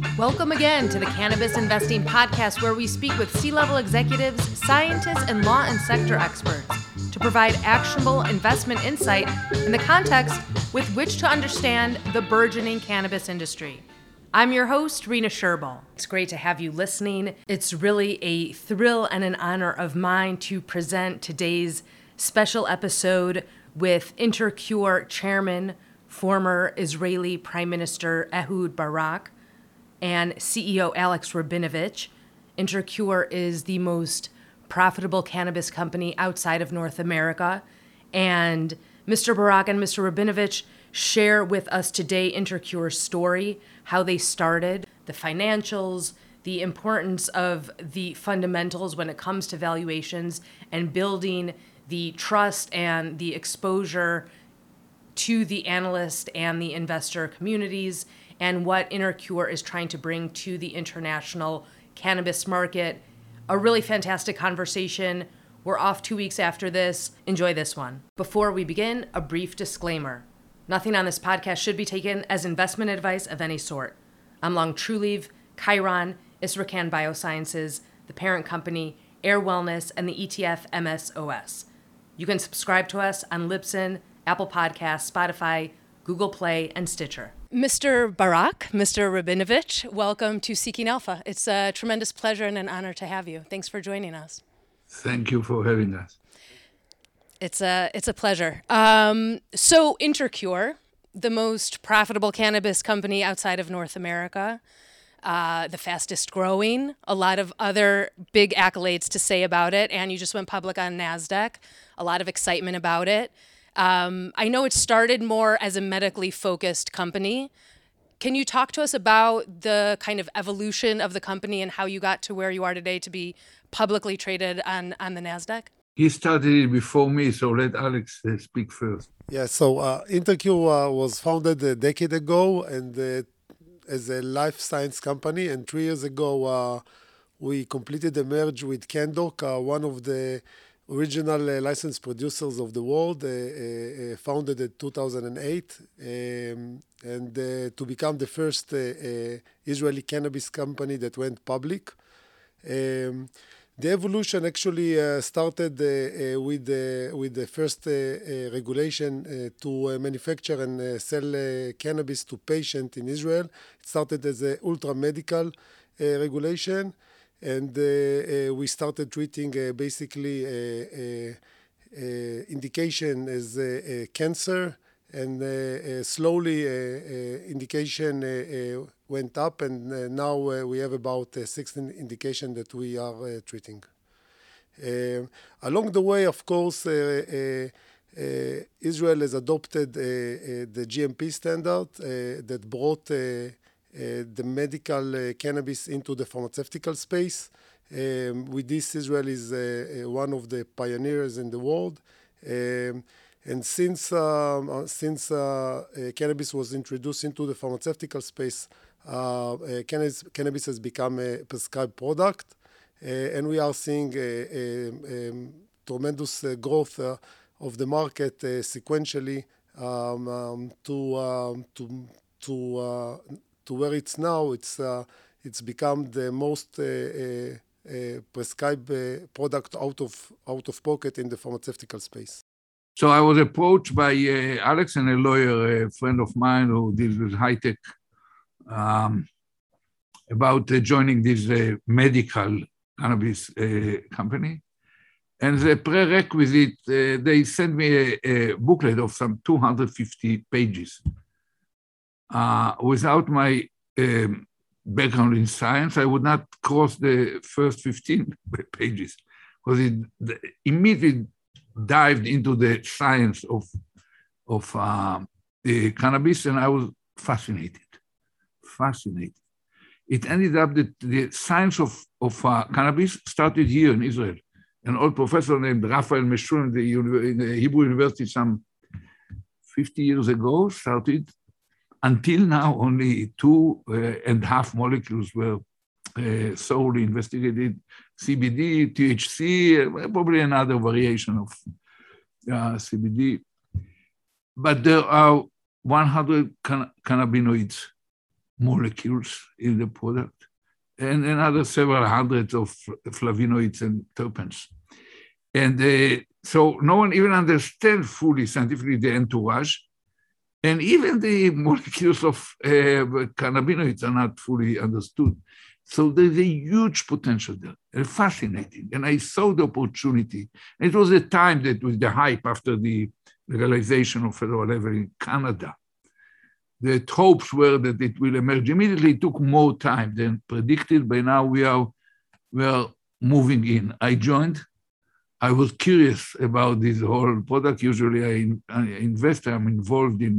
Welcome again to the Cannabis Investing Podcast, where we speak with C-level executives, scientists, and law and sector experts to provide actionable investment insight in the context with which to understand the burgeoning cannabis industry. I'm your host, Rena Sherbal. It's great to have you listening. It's really a thrill and an honor of mine to present today's special episode with InterCure Chairman, former Israeli Prime Minister Ehud Barak, and CEO Alex Rabinovich. InterCure is the most profitable cannabis company outside of North America. And Mr. Barak and Mr. Rabinovich share with us today InterCure's story, how they started, the financials, the importance of the fundamentals when it comes to valuations, and building the trust and the exposure to the analyst and the investor communities, and what InterCure is trying to bring to the international cannabis market. A really fantastic conversation. We're off 2 weeks after this. Enjoy this one. Before we begin, a brief disclaimer. Nothing on this podcast should be taken as investment advice of any sort. Among Trulieve, Chiron, Isracan Biosciences, the parent company, Air Wellness, and the ETF MSOS. You can subscribe to us on Libsyn, Apple Podcasts, Spotify, Google Play, and Stitcher. Mr. Barak, Mr. Rabinovich, welcome to Seeking Alpha. It's a tremendous pleasure and an honor to have you. Thanks for joining us. Thank you for having us. It's a pleasure. So InterCure, the most profitable cannabis company outside of North America, the fastest growing, a lot of other big accolades to say about it, and you just went public on NASDAQ, a lot of excitement about it. I know it started more as a medically focused company. Can you talk to us about the kind of evolution of the company and how you got to where you are today to be publicly traded on the NASDAQ? He started it before me, so let Alex speak first. Yeah, so InterCure was founded a decade ago and as a life science company. And 3 years ago, we completed a merge with Canndoc, one of the original licensed producers of the world, founded in 2008, and to become the first Israeli cannabis company that went public. The evolution actually started with the first regulation to manufacture and sell cannabis to patients in Israel. It started as an ultra-medical regulation. And we started treating basically indication as cancer, and slowly indication went up, and now we have about 16 indications that we are treating. Along the way, of course, Israel has adopted the GMP standard that brought the medical cannabis into the pharmaceutical space. With this, Israel is one of the pioneers in the world. And since cannabis was introduced into the pharmaceutical space, cannabis has become a prescribed product. And we are seeing tremendous growth of the market sequentially to where it's now. It's become the most prescribed product out of pocket in the pharmaceutical space. So I was approached by Alex and a lawyer, a friend of mine who deals with high tech, about joining this medical cannabis company. And the prerequisite, they sent me a booklet of some 250 pages. Without my background in science, I would not cross the first 15 pages, because it immediately dived into the science of the cannabis, and I was fascinated. It ended up that the science of cannabis started here in Israel. An old professor named Raphael Meshul in the Hebrew University some 50 years ago started. Until now, only 2.5 molecules were solely investigated: CBD, THC, probably another variation of CBD. But there are 100 cannabinoids molecules in the product, and another several hundreds of flavonoids and terpenes. And so no one even understands fully scientifically the entourage, and even the molecules of cannabinoids are not fully understood. So there's a huge potential there, and fascinating. And I saw the opportunity. It was a time that with the hype after the legalization of federal level in Canada, the hopes were that it will emerge immediately. It took more time than predicted. By now we are moving in. I joined. I was curious about this whole product. Usually I invest, I'm involved in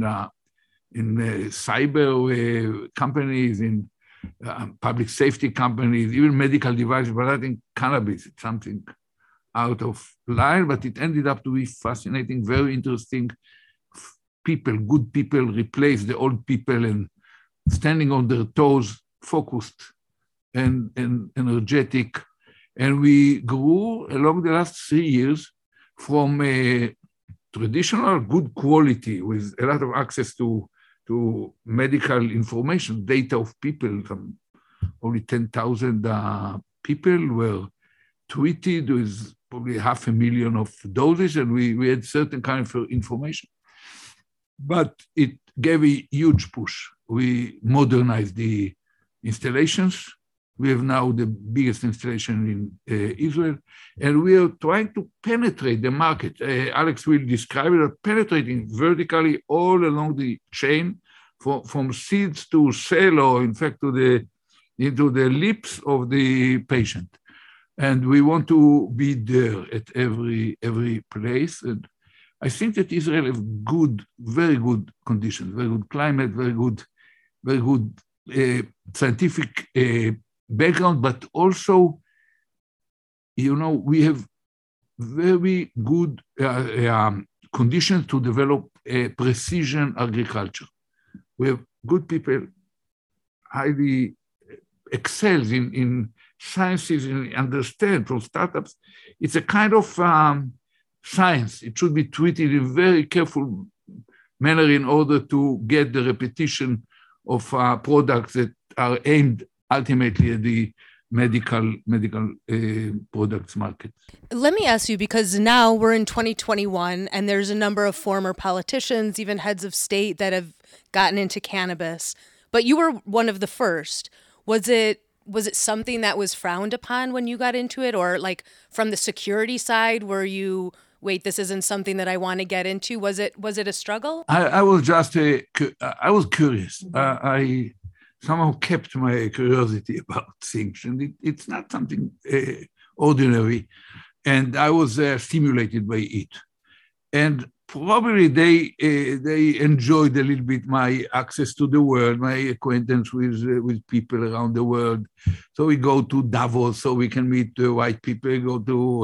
cyber companies, in public safety companies, even medical devices, but I think cannabis is something out of line, but it ended up to be fascinating, very interesting. People, good people replace the old people and standing on their toes, focused and energetic. And we grew along the last 3 years from a traditional good quality with a lot of access to medical information, data of people. Only 10,000 people were treated with probably 500,000 of doses, and we had certain kind of information. But it gave a huge push. We modernized the installations. We have now the biggest installation in Israel, and we are trying to penetrate the market. Alex will describe it, penetrating vertically all along the chain, from seeds to cell, or in fact into the lips of the patient. And we want to be there at every place. And I think that Israel has very good conditions, very good climate, very good scientific background, but also, we have very good conditions to develop precision agriculture. We have good people, highly excels in sciences, and understand from startups. It's a kind of science. It should be treated in a very careful manner in order to get the repetition of products that are aimed ultimately at the medical products market. Let me ask you, because now we're in 2021 and there's a number of former politicians, even heads of state, that have gotten into cannabis, but you were one of the first. Was it something that was frowned upon when you got into it, or like from the security side, were you, wait, this isn't something that I want to get into? Was it a struggle? I was I was curious. I somehow kept my curiosity about things, and it's not something ordinary, and I was stimulated by it. And probably they enjoyed a little bit my access to the world, my acquaintance with people around the world. So we go to Davos so we can meet white people, go to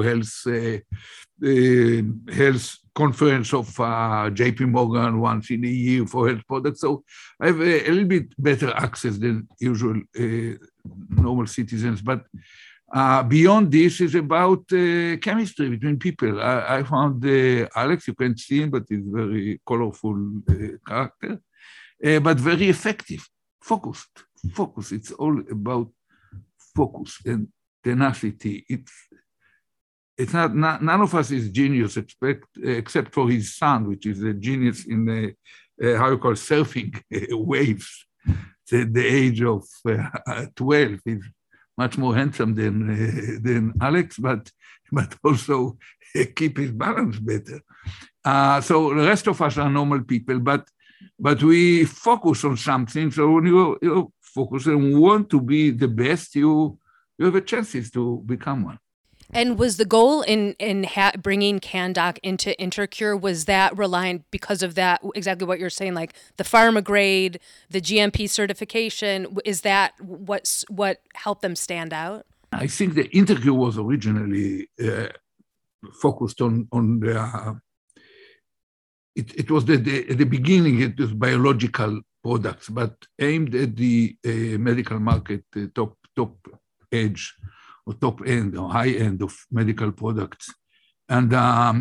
health conference of JP Morgan once in a year for health products. So I have a little bit better access than usual normal citizens. But beyond this is about chemistry between people. I found Alex, you can't see him, but he's very colorful character, but very effective, focused. It's all about focus and tenacity. It's not none of us is genius except for his son, which is a genius in how you call surfing waves. At the age of 12, he's much more handsome than Alex, but also keep his balance better. So the rest of us are normal people, but we focus on something. So when you focus and want to be the best, you have a chances to become one. And was the goal in bringing CannDoc into InterCure, was that reliant because of that, exactly what you're saying, like the pharma grade, the GMP certification? Is that what helped them stand out? I think the InterCure was originally focused on the. It was at the beginning, it was biological products, but aimed at the medical market, the top edge, or top end or high end of medical products. And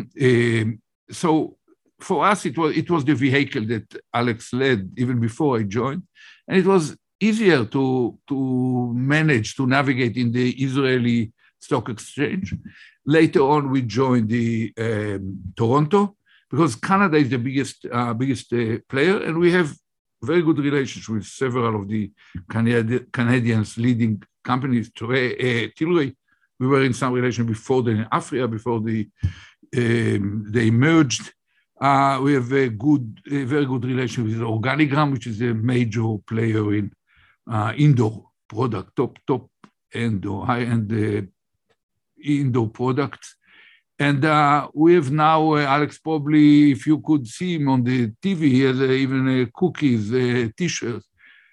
so for us, it was the vehicle that Alex led even before I joined. And it was easier to manage, to navigate in the Israeli stock exchange. Later on, we joined the Toronto, because Canada is the biggest player, and we have very good relations with several of the Canadians' leading companies. Tilray, we were in some relation before then in Africa, before they merged. We have a very good relation with Organigram, which is a major player in indoor product, top end or high-end indoor products. And we have now, Alex, probably, if you could see him on the TV, he has even cookies, T-shirts,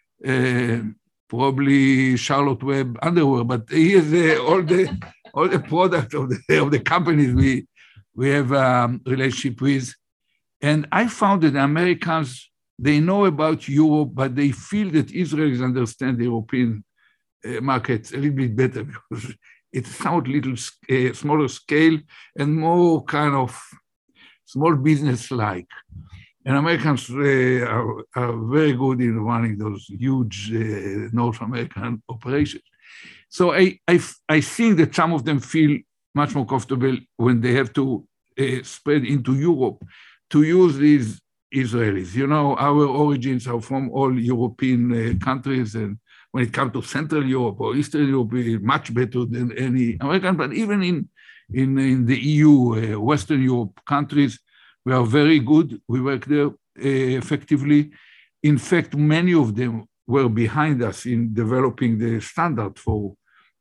probably Charlotte Web underwear, but he has all the products of the companies we have a relationship with. And I found that the Americans, they know about Europe, but they feel that Israelis understand the European markets a little bit better, because it's somewhat little smaller scale and more kind of small business-like. And Americans are very good in running those huge North American operations. So I think that some of them feel much more comfortable when they have to spread into Europe to use these Israelis. You know, our origins are from all European countries, and when it comes to Central Europe or Eastern Europe, we're much better than any American, but even in the EU, Western Europe countries, we are very good. We work there effectively. In fact, many of them were behind us in developing the standard for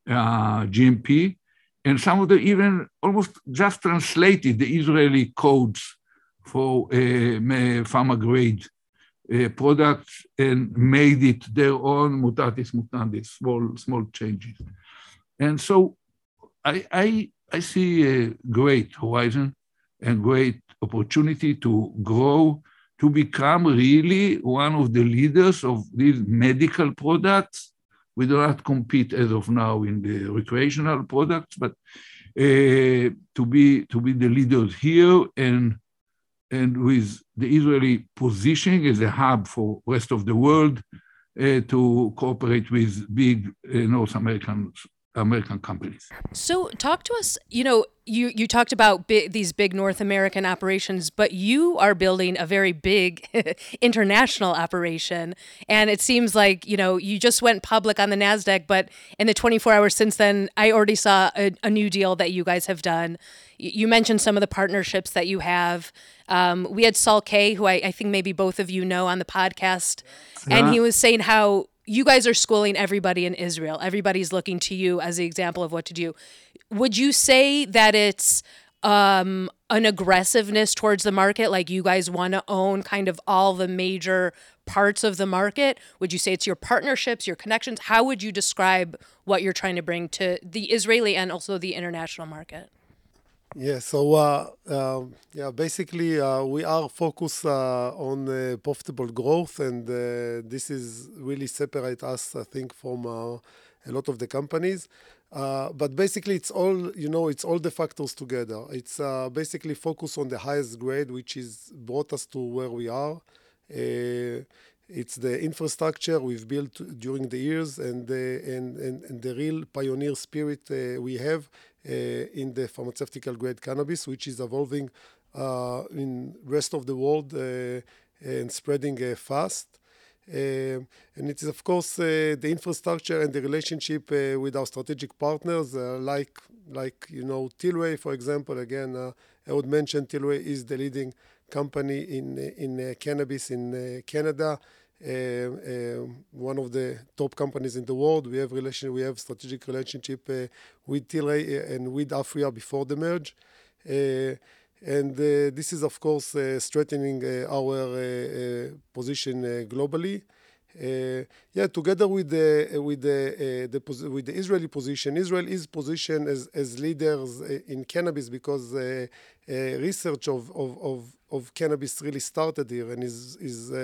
GMP, and some of them even almost just translated the Israeli codes for pharma grade products and made it their own mutatis mutandis, small changes. And so I see a great horizon and great opportunity to grow, to become really one of the leaders of these medical products. We do not compete as of now in the recreational products, but to be the leaders here, and with the Israeli positioning as a hub for rest of the world to cooperate with big North American companies. So talk to us, you talked about these big North American operations, but you are building a very big international operation. And it seems like, you just went public on the NASDAQ, but in the 24 hours since then, I already saw a new deal that you guys have done. You mentioned some of the partnerships that you have. We had Saul K., who I think maybe both of you know, on the podcast. Yeah. And he was saying how you guys are schooling everybody in Israel. Everybody's looking to you as the example of what to do. Would you say that it's an aggressiveness towards the market? Like you guys want to own kind of all the major parts of the market? Would you say it's your partnerships, your connections? How would you describe what you're trying to bring to the Israeli and also the international market? Yeah, so basically we are focused on profitable growth, and this is really separate us, I think, from a lot of the companies. But basically, it's all it's all the factors together. It's basically focus on the highest grade, which is brought us to where we are. It's the infrastructure we've built during the years, and the real pioneer spirit we have in the pharmaceutical grade cannabis, which is evolving in rest of the world and spreading fast. And it is, of course, the infrastructure and the relationship with our strategic partners, like Tilray, for example. Again, I would mention Tilray is the leading company in cannabis in Canada. One of the top companies in the world. We have strategic relationship with Tilray and with Africa before the merge. And this is, of course, strengthening our position globally. Together with the Israeli position, Israel is positioned as leaders in cannabis because research of cannabis really started here and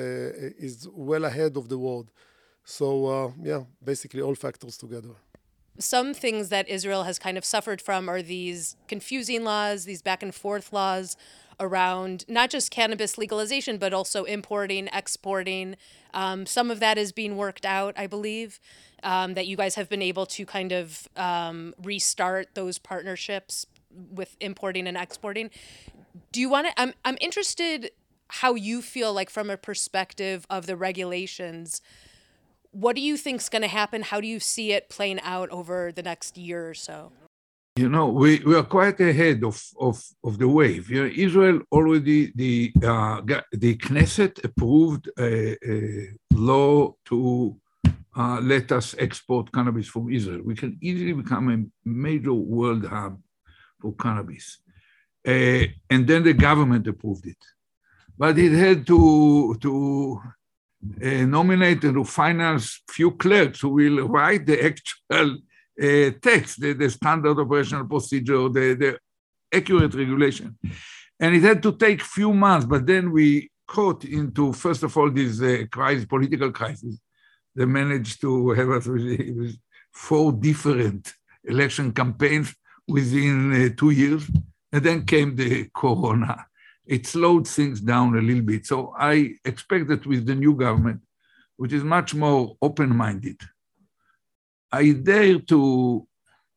is well ahead of the world. So basically all factors together. some things that Israel has kind of suffered from are these confusing laws, these back and forth laws around not just cannabis legalization, but also importing, exporting. Some of that is being worked out, I believe, that you guys have been able to kind of restart those partnerships with importing and exporting. Do you want to, I'm interested how you feel like from a perspective of the regulations. What do you think is going to happen? How do you see it playing out over the next year or so? You know, we are quite ahead of the wave. You know, Israel already, the Knesset approved a law to let us export cannabis from Israel. We can easily become a major world hub for cannabis. And then the government approved it. But it had to nominate and to finance few clerks who will write the actual text, the standard operational procedure, the accurate regulation. And it had to take few months, but then we caught into, first of all, this political crisis. They managed to have us with 4 different election campaigns within 2 years. And then came the corona. It slowed things down a little bit. So I expect that with the new government, which is much more open-minded, I dare to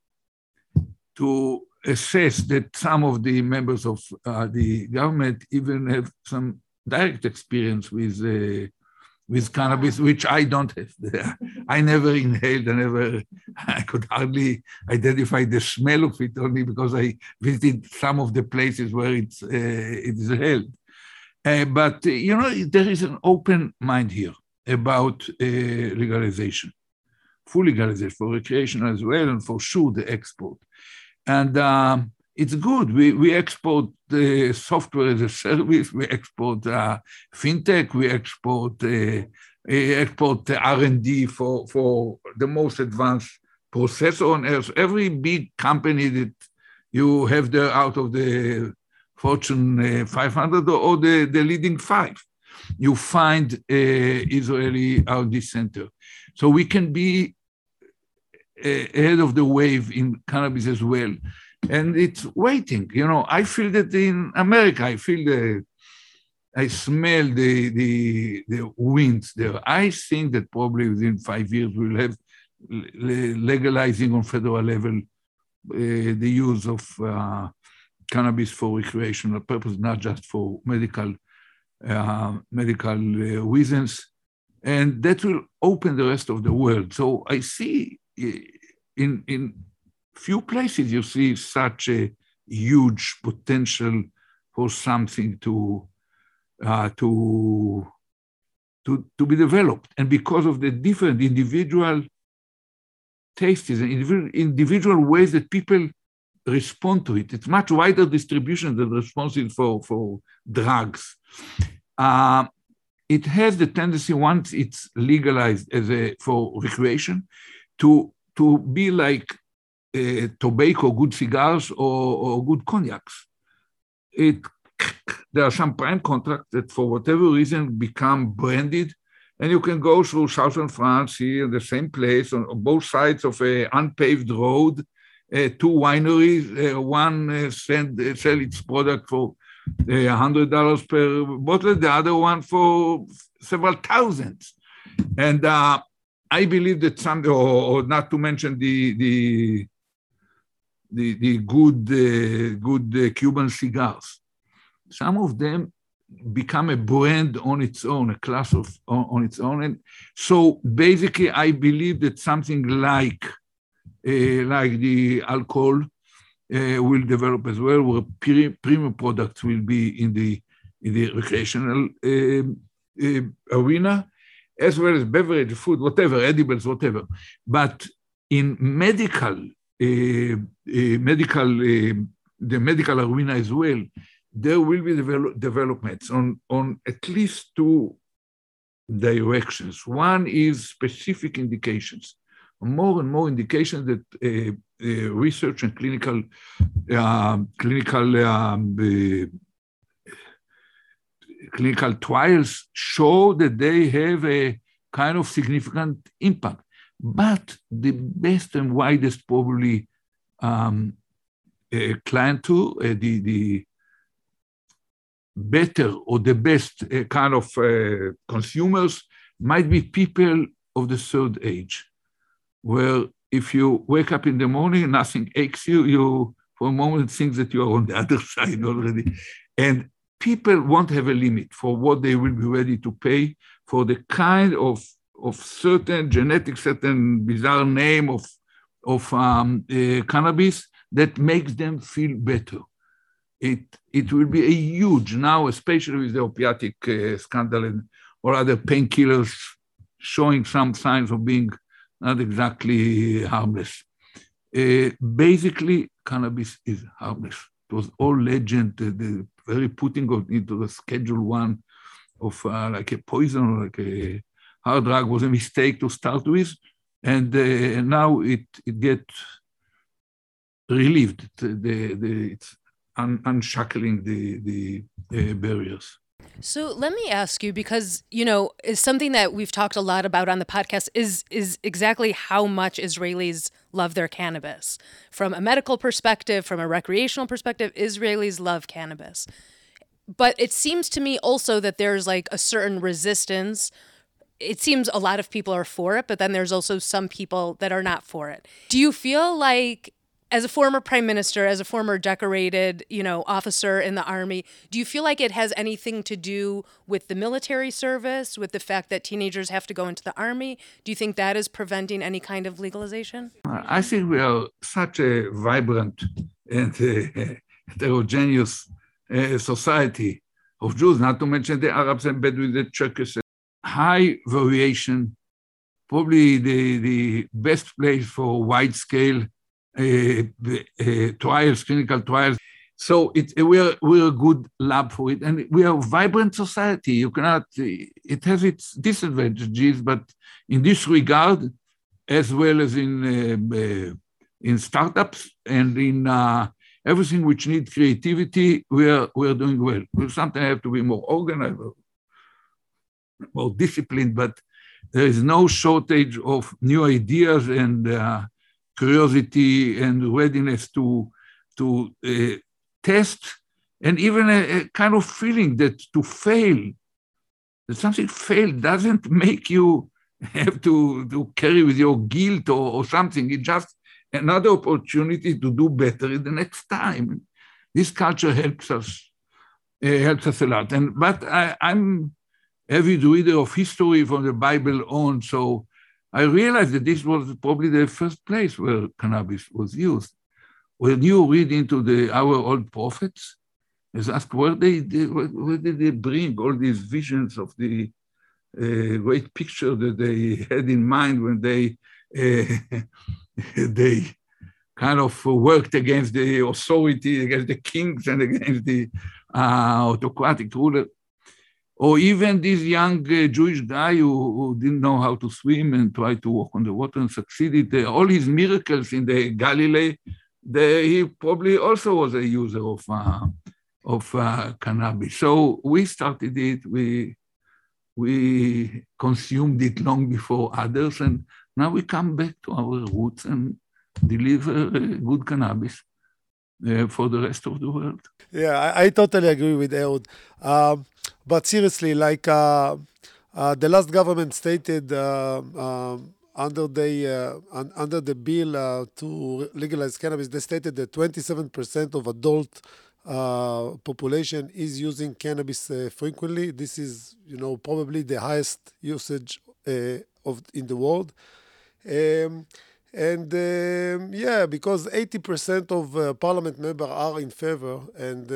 assess that some of the members of the government even have some direct experience with cannabis, which I don't have. I never inhaled, I could hardly identify the smell of it, only because I visited some of the places where it is held. But, you know, there is an open mind here about legalization, full legalization for recreational as well, and for sure the export. And it's good. We export software as a service. We export fintech. We export R&D for the most advanced processor on earth. Every big company that you have there out of the Fortune 500 or the leading 5, you find Israeli R&D center. So we can be ahead of the wave in cannabis as well. And it's waiting. You know, I feel that in America, I smell the winds there. I think that probably within 5 years we'll have legalizing on federal level the use of cannabis for recreational purpose, not just for medical reasons, and that will open the rest of the world. So I see in few places you see such a huge potential for something to be developed. And because of the different individual tastes and individual ways that people respond to it, it's much wider distribution than responses for drugs. It has the tendency, once it's legalized for recreation, to be like tobacco, good cigars, or good cognacs. There are some prime contracts that, for whatever reason, become branded, and you can go through southern France, here, the same place, on both sides of an unpaved road, 2 wineries, one sell its product for $100 per bottle, the other one for several thousands. And I believe that some, or not to mention the good Cuban cigars. Some of them become a brand on its own, a class on its own. And so basically, I believe that something like the alcohol will develop as well, where premium products will be in the recreational arena, as well as beverage, food, whatever, edibles, whatever. But in the medical arena as well, there will be developments on at least 2 directions. One is specific indications, more and more indications that research and clinical trials show that they have a kind of significant impact. But the best and widest probably clientele, the better or the best kind of consumers might be people of the third age, where if you wake up in the morning, nothing aches you, you for a moment think that you are on the other side already. And people won't have a limit for what they will be ready to pay for the kind of certain genetic, certain bizarre name of cannabis that makes them feel better. It will be a huge, now especially with the opiatic scandal or other painkillers showing some signs of being not exactly harmless. Basically, cannabis is harmless. It was all legend, the very putting it into the Schedule 1 of like a poison or like a hard drug was a mistake to start with, and now it gets relieved. It's unshackling the barriers. So let me ask you, because, is something that we've talked a lot about on the podcast is exactly how much Israelis love their cannabis. From a medical perspective, from a recreational perspective, Israelis love cannabis. But it seems to me also that there's like a certain resistance. It seems a lot of people are for it, but then there's also some people that are not for it. Do you feel like, as a former prime minister, as a former decorated, officer in the army, do you feel like it has anything to do with the military service, with the fact that teenagers have to go into the army? Do you think that is preventing any kind of legalization? I think we are such a vibrant and heterogeneous society of Jews, not to mention the Arabs and Bedouins, the Cherkess. High variation, probably the best place for wide-scale trials, clinical trials. So we're a good lab for it, and we are a vibrant society. You cannot. It has its disadvantages, but in this regard, as well as in startups and in everything which needs creativity, we're doing well. We sometimes have to be more organized, more disciplined, but there is no shortage of new ideas and curiosity and readiness to test, and even a kind of feeling that to fail, that something failed doesn't make you have to carry with your guilt or something. It's just another opportunity to do better the next time. This culture helps us a lot. But I'm avid reader of history from the Bible on, so I realized that this was probably the first place where cannabis was used. When you read into our old prophets, is asked where did they bring all these visions of the great picture that they had in mind when they kind of worked against the authority, against the kings and against the autocratic ruler. Or even this young Jewish guy who didn't know how to swim and tried to walk on the water and succeeded. All his miracles in the Galilee, he probably also was a user of cannabis. So we started it, we consumed it long before others, and now we come back to our roots and deliver good cannabis for the rest of the world. Yeah, I totally agree with Ehud. But seriously, like the last government stated under the bill to legalize cannabis, they stated that 27% of adult population is using cannabis frequently. This is, probably the highest usage in the world. Because 80% of parliament members are in favor, and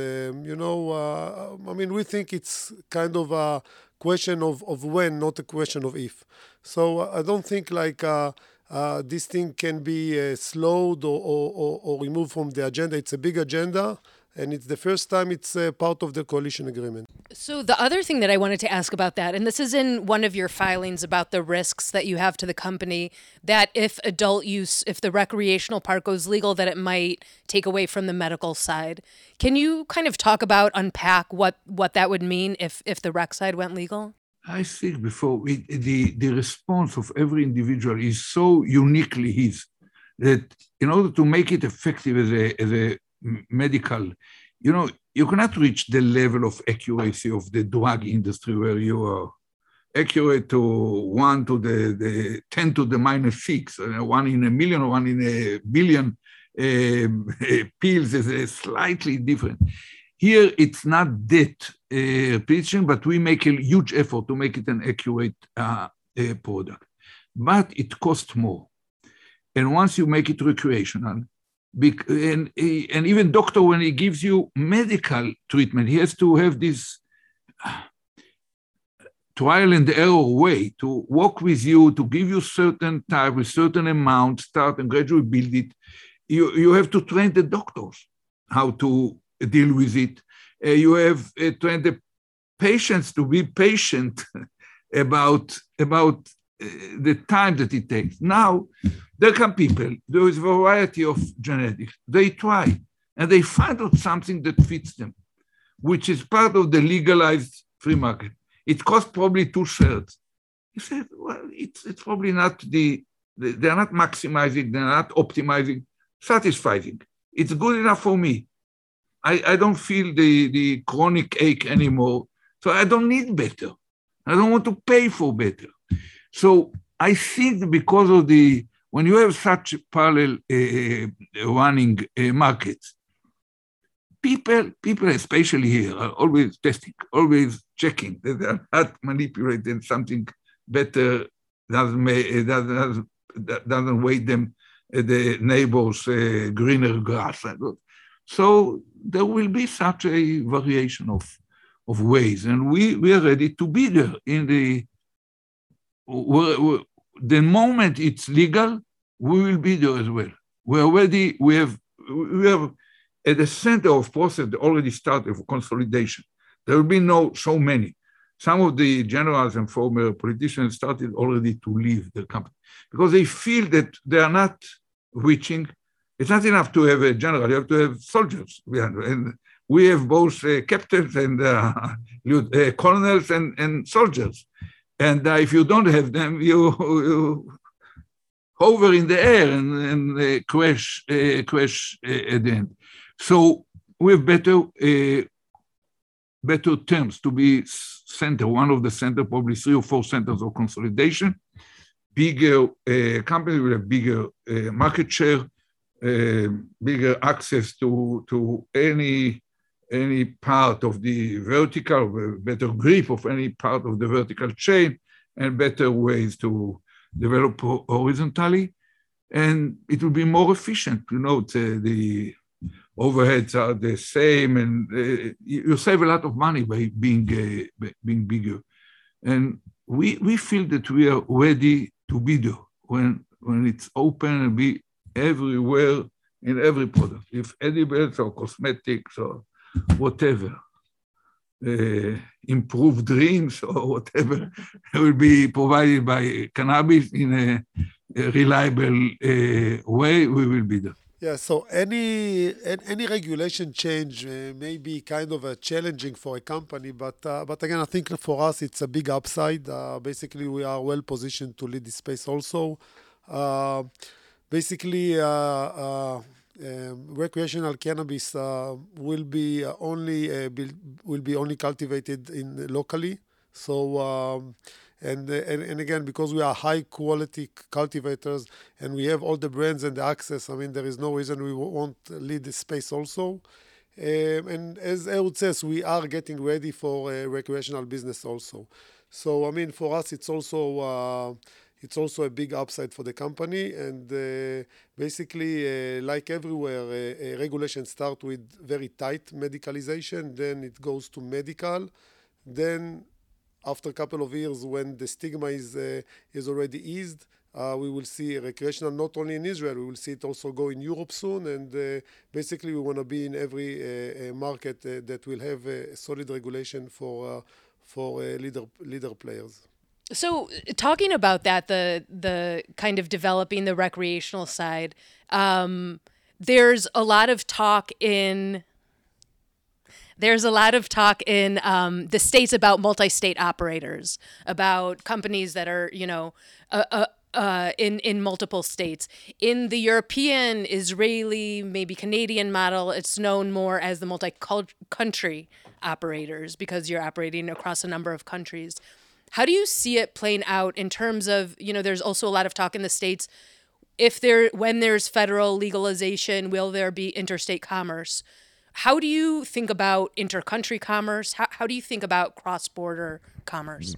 we think it's kind of a question of when, not a question of if. So I don't think this thing can be slowed or removed from the agenda. It's a big agenda, and it's the first time it's part of the coalition agreement. So the other thing that I wanted to ask about that, and this is in one of your filings about the risks that you have to the company, that if adult use, if the recreational part goes legal, that it might take away from the medical side. Can you kind of unpack what that would mean if the rec side went legal? I think before the response of every individual is so uniquely his that in order to make it effective as a medical, you cannot reach the level of accuracy of the drug industry where you are accurate to 1 to the 10 to the minus 6, 1 in a million or 1 in a billion pills is slightly different. Here, it's not that precision, but we make a huge effort to make it an accurate product. But it costs more. And once you make it recreational, and even doctor, when he gives you medical treatment, he has to have this trial and error way to work with you, to give you certain type with certain amount, start and gradually build it. You have to train the doctors how to deal with it. You have trained the patients to be patient about the time that it takes. Now, there come people, there is a variety of genetics. They try, and they find out something that fits them, which is part of the legalized free market. It costs probably 2/3. He said, well, it's probably not they're not maximizing, they're not optimizing, satisfying. It's good enough for me. I don't feel the chronic ache anymore, so I don't need better. I don't want to pay for better. So I think because of when you have such parallel running markets, people, especially here, are always testing, always checking that they're not manipulating something better doesn't weigh them the neighbor's greener grass. So there will be such a variation of ways, and we are ready to be there in the moment it's legal, we will be there as well. We are ready. We have at the center of process that already started for consolidation. There will be so many. Some of the generals and former politicians started already to leave the company because they feel that they are not reaching. It's not enough to have a general, you have to have soldiers. And we have both captains and colonels and soldiers. And if you don't have them, you hover in the air and crash at the end. So we have better terms to be center, one of the center, probably 3 or 4 centers of consolidation. Bigger companies will have bigger market share, bigger access to any part of the vertical, better grip of any part of the vertical chain, and better ways to develop horizontally. And it will be more efficient. The overheads are the same, and you save a lot of money by being bigger. And we feel that we are ready to be there when it's open and be everywhere in every product, if edibles or cosmetics or whatever, improved dreams or whatever will be provided by cannabis in a reliable way, we will be there. Yeah, so any regulation change may be kind of challenging for a company, but again, I think for us it's a big upside. Basically, we are well positioned to lead this space also. Recreational cannabis will be only cultivated locally. So and again, because we are high quality cultivators and we have all the brands and the access, I mean, there is no reason we won't lead this space also. And as Ehud says, we are getting ready for recreational business also. So I mean, for us, it's also a big upside for the company. And basically, like everywhere, regulations start with very tight medicalization, then it goes to medical. Then after a couple of years, when the stigma is already eased, we will see recreational not only in Israel, we will see it also go in Europe soon. And basically, we want to be in every market that will have a solid regulation for leader players. So talking about that, the kind of developing the recreational side, there's a lot of talk in There's a lot of talk in the States about multi-state operators, about companies that are, in multiple states. In the European, Israeli, maybe Canadian model, it's known more as the multi-country operators because you're operating across a number of countries. How do you see it playing out in terms of, there's also a lot of talk in the States, when there's federal legalization, will there be interstate commerce? How do you think about inter-country commerce? How do you think about cross-border commerce?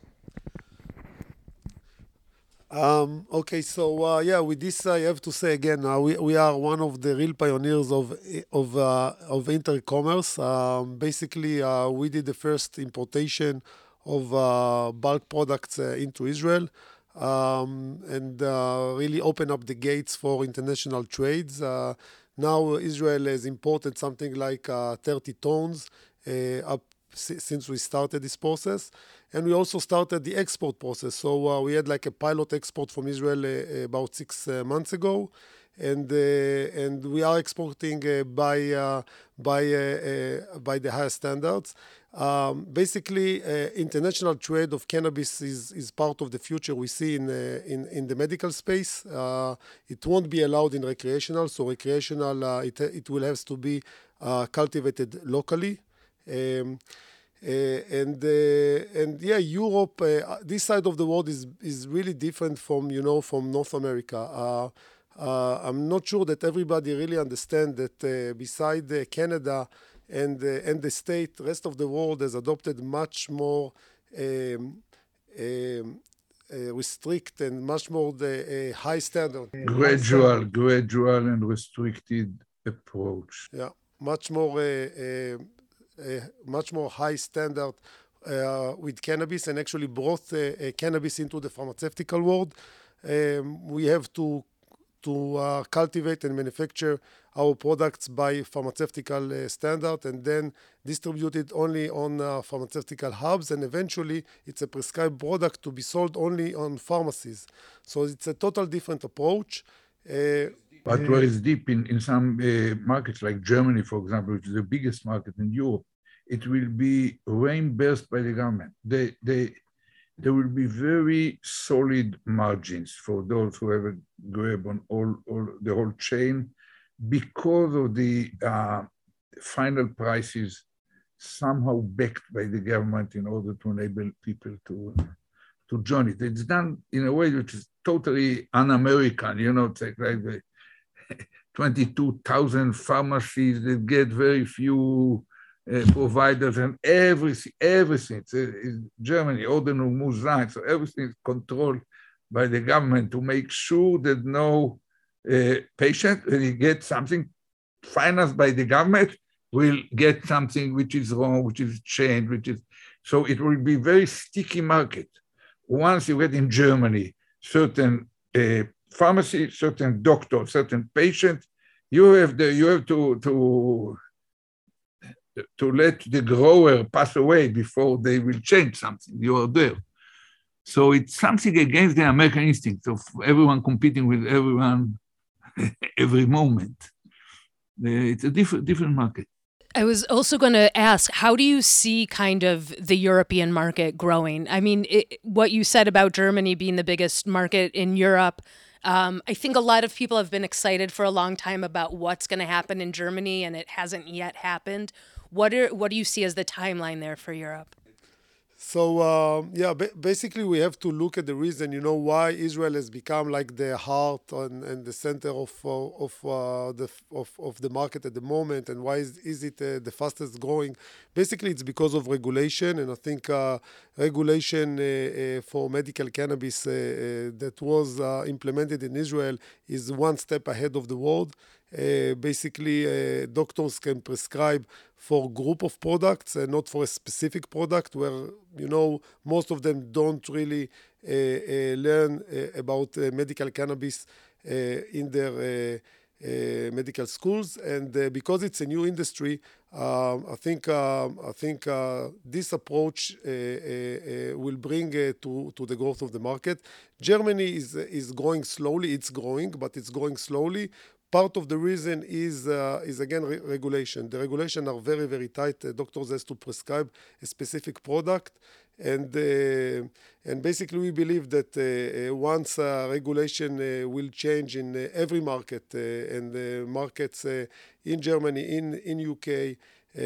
Okay, so with this I have to say again, we are one of the real pioneers of intercommerce. Basically, we did the first importation of bulk products into Israel, and really open up the gates for international trades. Now Israel has imported something like 30 tons since we started this process. And we also started the export process. So we had like a pilot export from Israel about 6 months ago. And we are exporting by the highest standards. Basically, international trade of cannabis is part of the future we see in the medical space. It won't be allowed in recreational. So recreational, it will have to be cultivated locally. Europe, this side of the world is really different from North America. I'm not sure that everybody really understands that beside Canada and the state, the rest of the world has adopted much more restrict and much more the high standard. Gradual and restricted approach. Yeah, much more high standard with cannabis, and actually brought cannabis into the pharmaceutical world. We have to cultivate and manufacture our products by pharmaceutical standard, and then distribute it only on pharmaceutical hubs, and eventually it's a prescribed product to be sold only on pharmacies. So it's a total different approach. But where it's deep in some markets like Germany, for example, which is the biggest market in Europe, it will be reimbursed by the government. There will be very solid margins for those who have a grab on all the whole chain, because of the final prices somehow backed by the government in order to enable people to join it. It's done in a way which is totally un-American. It's like the 22,000 pharmacies that get very few providers, and everything is Germany, Ordnung muss sein. So everything is controlled by the government to make sure that no patient, when he gets something financed by the government, will get something which is wrong, which is changed, so it will be very sticky market. Once you get in Germany certain pharmacy, certain doctor, certain patient, you have to let the grower pass away before they will change something. You are there. So it's something against the American instinct of everyone competing with everyone every moment. It's a different market. I was also going to ask, how do you see kind of the European market growing? I mean, what you said about Germany being the biggest market in Europe, I think a lot of people have been excited for a long time about what's going to happen in Germany, and it hasn't yet happened. What do you see as the timeline there for Europe? So basically we have to look at the reason, why Israel has become like the heart and the center of the market at the moment, and why is it the fastest growing. Basically, it's because of regulation, and I think regulation for medical cannabis that was implemented in Israel is one step ahead of the world. Basically, doctors can prescribe for a group of products and not for a specific product, where, most of them don't really learn about medical cannabis in their medical schools. And because it's a new industry, I think this approach will bring to the growth of the market. Germany is growing slowly. It's growing, but it's growing slowly. Part of the reason is again regulation. The regulations are very, very tight. Doctors has to prescribe a specific product, and basically we believe that once regulation will change in every market, and markets in Germany, in UK,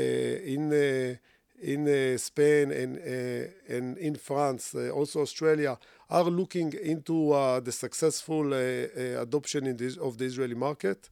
in Spain, and in France, also Australia, are looking into the successful adoption of the Israeli market.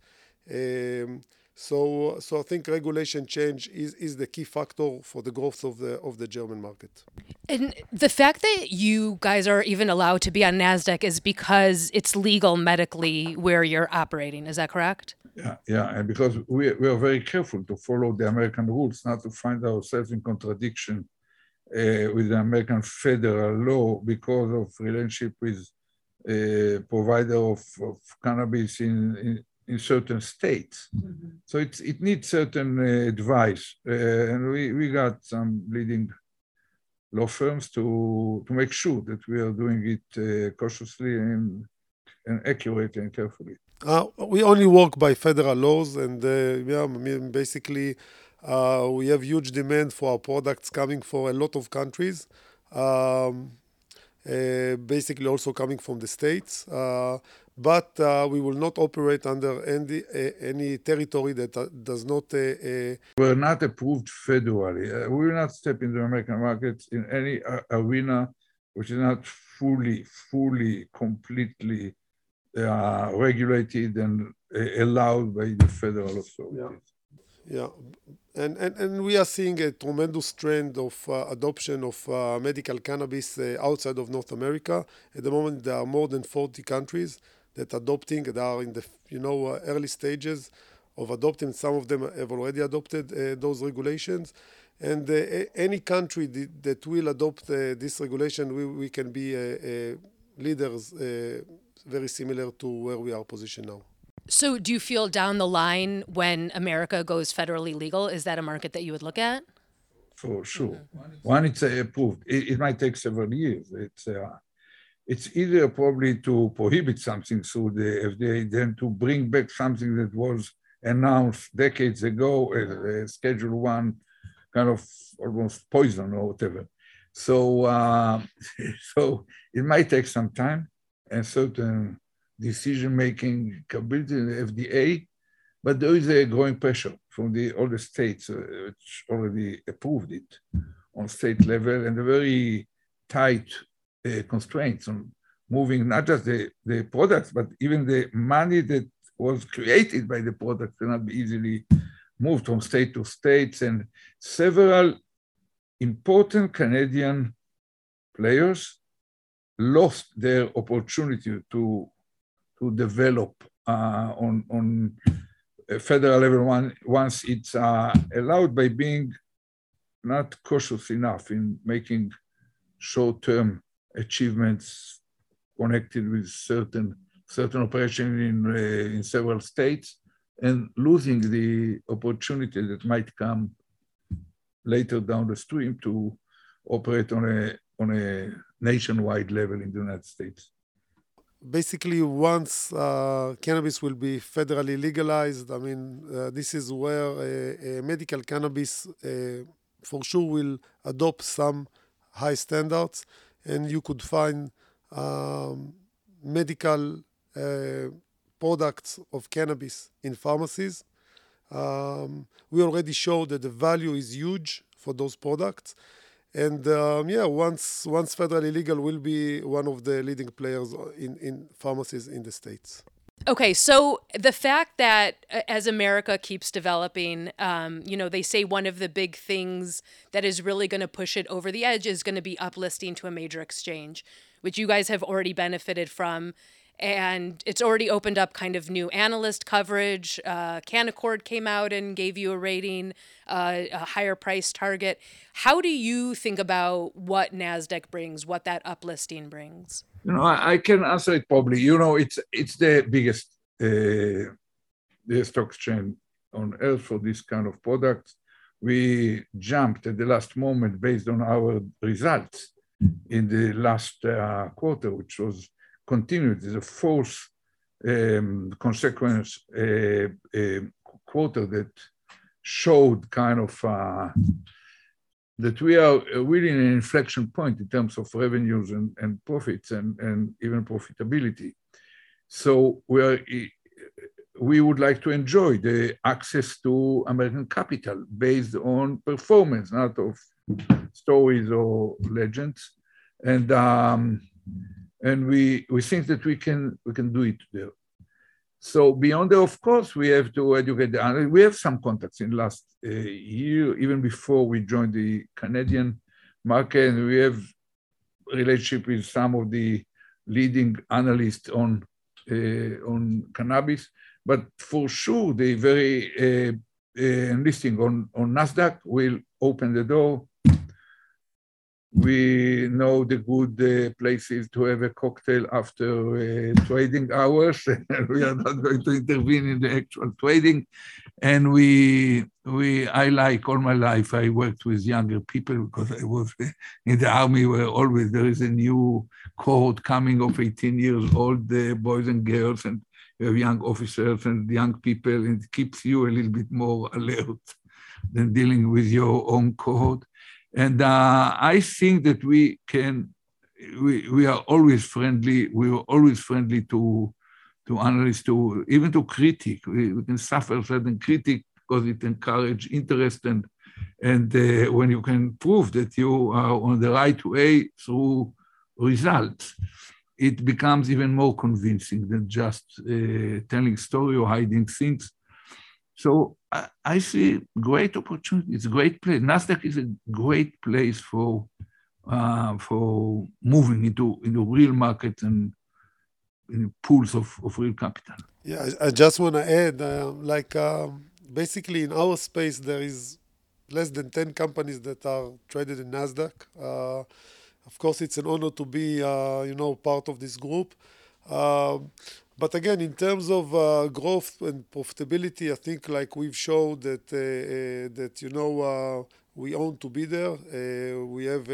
So I think regulation change is the key factor for the growth of the German market. And the fact that you guys are even allowed to be on NASDAQ is because it's legal medically where you're operating. Is that correct? Yeah, and because we are very careful to follow the American rules, not to find ourselves in contradiction with the American federal law because of relationship with provider of cannabis in certain states. Mm-hmm. So it needs certain advice, and we got some leading law firms to make sure that we are doing it cautiously and accurately and carefully. We only work by federal laws, and basically we have huge demand for our products coming from a lot of countries, basically also coming from the States. But we will not operate under any territory that does not... We're not approved federally. We will not step into the American market in any arena which is not fully, completely regulated and allowed by the federal authorities. Yeah. And we are seeing a tremendous trend of adoption of medical cannabis outside of North America. At the moment, there are more than 40 countries that are adopting. They are in the early stages of adopting. Some of them have already adopted those regulations. And any country that will adopt this regulation, we can be leaders very similar to where we are positioned now. So do you feel down the line when America goes federally legal, is that a market that you would look at? For sure. Mm-hmm. When it's approved, it might take several years. It's easier probably to prohibit something through the FDA than to bring back something that was announced decades ago as a Schedule 1 kind of almost poison or whatever. So it might take some time and certain decision-making capability in the FDA, but there is a growing pressure from all the states which already approved it on state level, and a very tight constraints on moving not just the products, but even the money that was created by the product cannot be easily moved from state to states. And several important Canadian players lost their opportunity to develop on a federal level once it's allowed, by being not cautious enough in making short-term achievements connected with certain operation in several states, and losing the opportunity that might come later down the stream to operate on a nationwide level in the United States. Basically, once cannabis will be federally legalized, I mean, this is where medical cannabis for sure will adopt some high standards, and you could find medical products of cannabis in pharmacies. We already showed that the value is huge for those products. And once federally legal, will be one of the leading players in pharmacies in the States. Okay, so the fact that as America keeps developing, they say one of the big things that is really going to push it over the edge is going to be uplisting to a major exchange, which you guys have already benefited from. And it's already opened up kind of new analyst coverage. Canaccord came out and gave you a rating, a higher price target. How do you think about what NASDAQ brings, what that uplisting brings? I can answer it probably. It's the biggest the stock exchange on earth for this kind of products. we jumped at the last moment based on our results in the last quarter, which was continued as a fourth consequence quarter that showed kind of that we are really in an inflection point in terms of revenues and profits and even profitability. So we would like to enjoy the access to American capital based on performance, not of stories or legends. And we think that we can do it there. So beyond that, of course, we have to educate the analysts. We have some contacts in last year, even before we joined the Canadian market, and we have relationship with some of the leading analysts on cannabis. But for sure, the very listing on NASDAQ will open the door. We know the good places to have a cocktail after trading hours. We are not going to intervene in the actual trading. And I like all my life, I worked with younger people because I was in the army where always there is a new cohort coming of 18 years old boys and girls, and you have young officers and young people, and it keeps you a little bit more alert than dealing with your own cohort. And I think that we are always friendly. We are always friendly to analysts, even to critic. We can suffer certain critic because it encourages interest, and when you can prove that you are on the right way through results, it becomes even more convincing than just telling story or hiding things. So I see great opportunity. It's a great place. NASDAQ is a great place for moving into real markets and in pools of real capital. Yeah, I just want to add, basically in our space, there is less than 10 companies that are traded in NASDAQ. Of course, it's an honor to be, part of this group. But again, in terms of growth and profitability, I think like we've showed that we own to be there. We have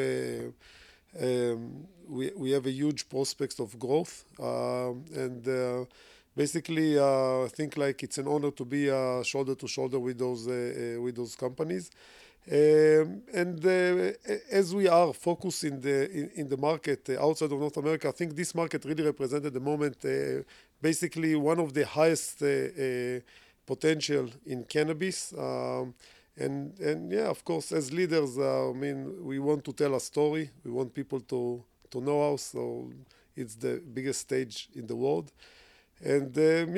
a huge prospects of growth, and basically, I think like it's an honor to be shoulder to shoulder with those companies. And as we are focused in the market outside of North America, I think this market really represented at the moment basically one of the highest potential in cannabis. And yeah, of course, as leaders, we want to tell a story. We want people to know us. So it's the biggest stage in the world. And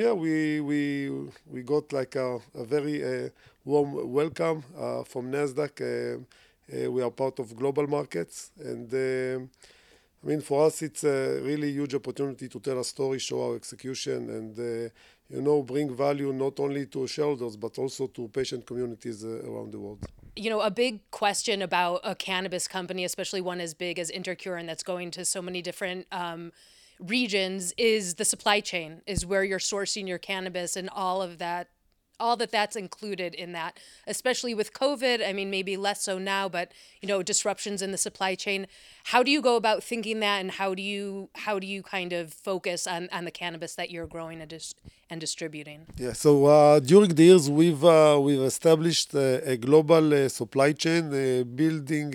we got like a very warm welcome from NASDAQ. We are part of global markets. And for us, it's a really huge opportunity to tell a story, show our execution, and bring value not only to shareholders, but also to patient communities around the world. A big question about a cannabis company, especially one as big as InterCure and that's going to so many different regions, is the supply chain, is where you're sourcing your cannabis and all that's included in that, especially with COVID. Maybe less so now, but disruptions in the supply chain. How do you go about thinking that, and how do you kind of focus on the cannabis that you're growing and distributing? Yeah, so during the years we've established a global supply chain, building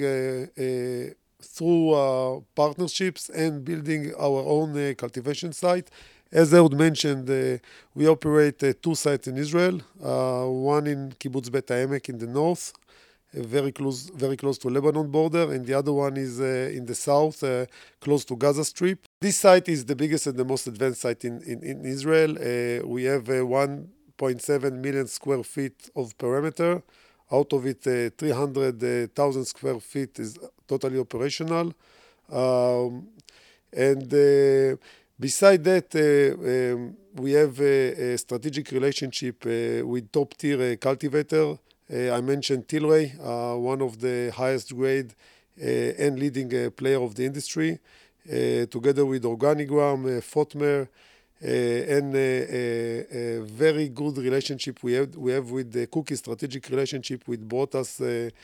through partnerships and building our own cultivation site. As Ehud mentioned, we operate 2 sites in Israel, one in Kibbutz Bet HaEmek in the north, very close to Lebanon border, and the other one is in the south, close to Gaza Strip. This site is the biggest and the most advanced site in Israel. We have 1.7 million square feet of perimeter. Out of it, 300,000 square feet is totally operational. Beside that, we have a strategic relationship with top-tier cultivator. I mentioned Tilray, one of the highest grade and leading player of the industry, together with Organigram, Fotmer, and a very good relationship we have with the Cookie, strategic relationship, which brought us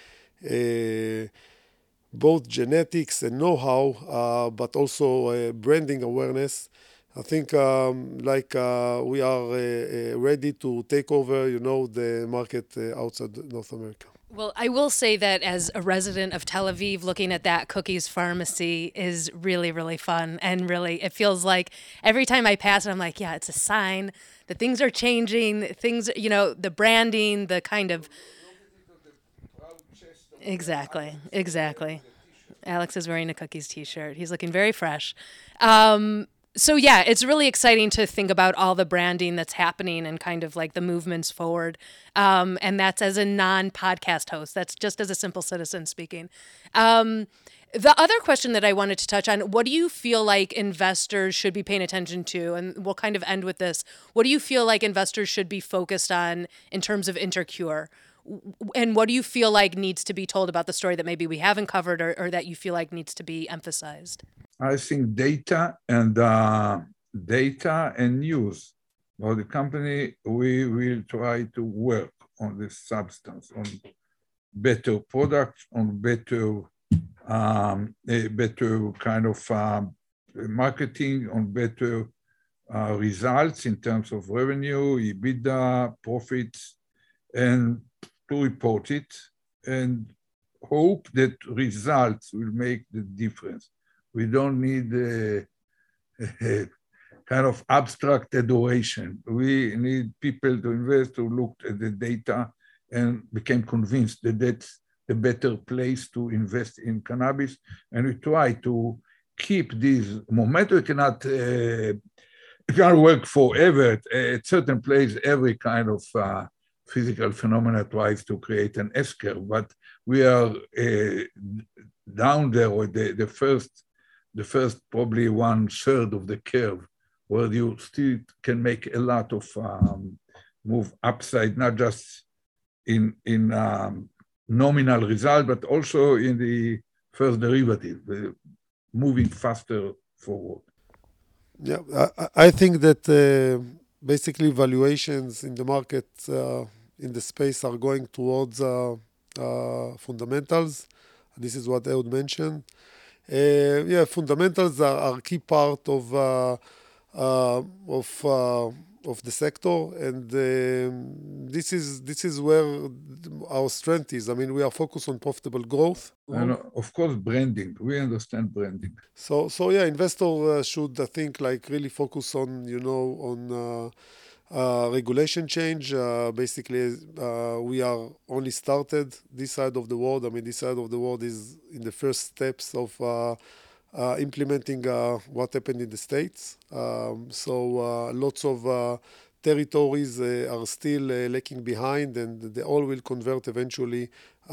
both genetics and know-how, but also branding awareness. I think we are ready to take over, the market outside North America. Well, I will say that as a resident of Tel Aviv, looking at that Cookies pharmacy is really, really fun. And really, it feels like every time I pass it, I'm like, yeah, it's a sign that things are changing. Things, the branding, the kind of... Exactly. Alex is wearing a Cookies t-shirt. He's looking very fresh. So yeah, it's really exciting to think about all the branding that's happening and kind of like the movements forward. And that's as a non-podcast host. That's just as a simple citizen speaking. The other question that I wanted to touch on, what do you feel like investors should be paying attention to? And we'll kind of end with this. What do you feel like investors should be focused on in terms of InterCure? And what do you feel like needs to be told about the story that maybe we haven't covered or that you feel like needs to be emphasized? I think data and news about the company. We will try to work on this substance, on better products, on better kind of marketing, on better results in terms of revenue, EBITDA, profits, and to report it and hope that results will make the difference. We don't need a kind of abstract adoration. We need people to invest who looked at the data and became convinced that that's the better place to invest in cannabis. And we try to keep this momentum. It cannot work forever. At certain place, every kind of physical phenomena tries to create an S-curve, but we are down there with the first probably 1/3 of the curve, where you still can make a lot of move upside, not just in nominal result, but also in the first derivative, moving faster forward. Yeah, I think that basically valuations in the market, in the space, are going towards fundamentals. This is what Ehud mentioned. Fundamentals are a key part of the sector, and this is where our strength is. I mean, we are focused on profitable growth. And of course, branding. We understand branding. So investors should, I think, really focus on, regulation change. Basically, we are only started this side of the world. I mean, this side of the world is in the first steps of implementing what happened in the States. Lots of territories are still lagging behind, and they all will convert eventually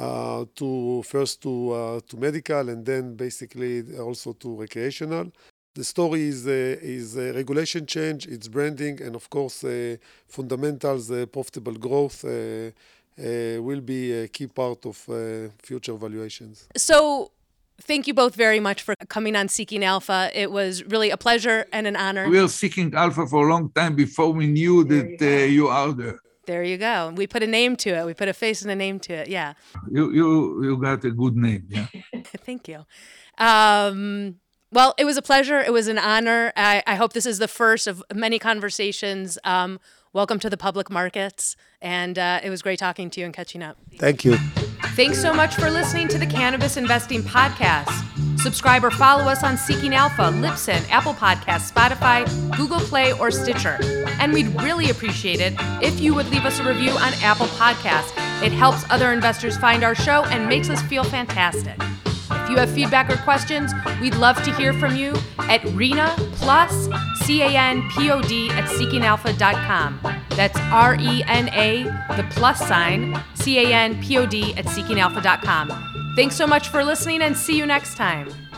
to medical, and then basically also to recreational. The story is regulation change, it's branding, and of course fundamentals, profitable growth will be a key part of future valuations. So thank you both very much for coming on Seeking Alpha. It was really a pleasure and an honor. We were Seeking Alpha for a long time before we knew that you are there. There you go. We put a name to it. We put a face and a name to it. Yeah. You got a good name. Yeah. Thank you. Well, it was a pleasure. It was an honor. I hope this is the first of many conversations. Welcome to the public markets. And it was great talking to you and catching up. Thank you. Thanks so much for listening to the Cannabis Investing Podcast. Subscribe or follow us on Seeking Alpha, Libsyn, Apple Podcasts, Spotify, Google Play, or Stitcher. And we'd really appreciate it if you would leave us a review on Apple Podcasts. It helps other investors find our show and makes us feel fantastic. If you have feedback or questions, we'd love to hear from you at RENA+, CANPOD @seekingalpha.com. That's RENA, the plus sign, CANPOD @seekingalpha.com. Thanks so much for listening and see you next time.